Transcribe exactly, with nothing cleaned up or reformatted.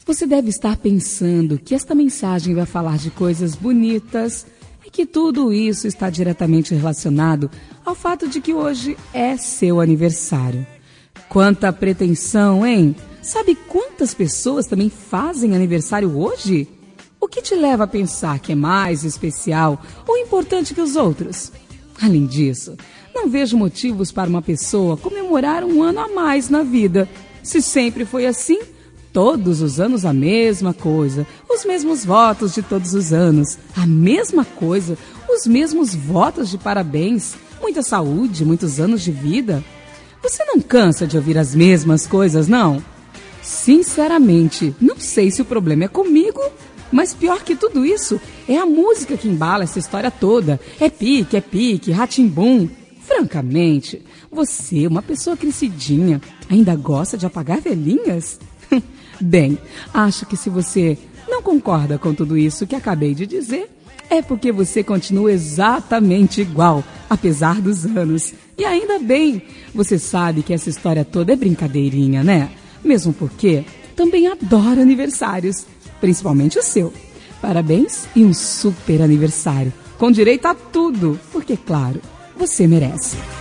Você deve estar pensando que esta mensagem vai falar de coisas bonitas e que tudo isso está diretamente relacionado ao fato de que hoje é seu aniversário. Quanta pretensão, hein? Sabe quantas pessoas também fazem aniversário hoje? O que te leva a pensar que é mais especial ou importante que os outros? Além disso, não vejo motivos para uma pessoa comemorar um ano a mais na vida. Se sempre foi assim, todos os anos a mesma coisa, os mesmos votos de todos os anos, a mesma coisa, os mesmos votos de parabéns, muita saúde, muitos anos de vida. Você não cansa de ouvir as mesmas coisas, não? Sinceramente, não sei se o problema é comigo, mas pior que tudo isso é a música que embala essa história toda. É pique, é pique, ratimbum. Francamente, você, uma pessoa crescidinha, ainda gosta de apagar velhinhas? Bem, acho que se você não concorda com tudo isso que acabei de dizer, é porque você continua exatamente igual, apesar dos anos. E ainda bem, você sabe que essa história toda é brincadeirinha, né? Mesmo porque também adoro aniversários, principalmente o seu. Parabéns e um super aniversário, com direito a tudo, porque, claro, você merece.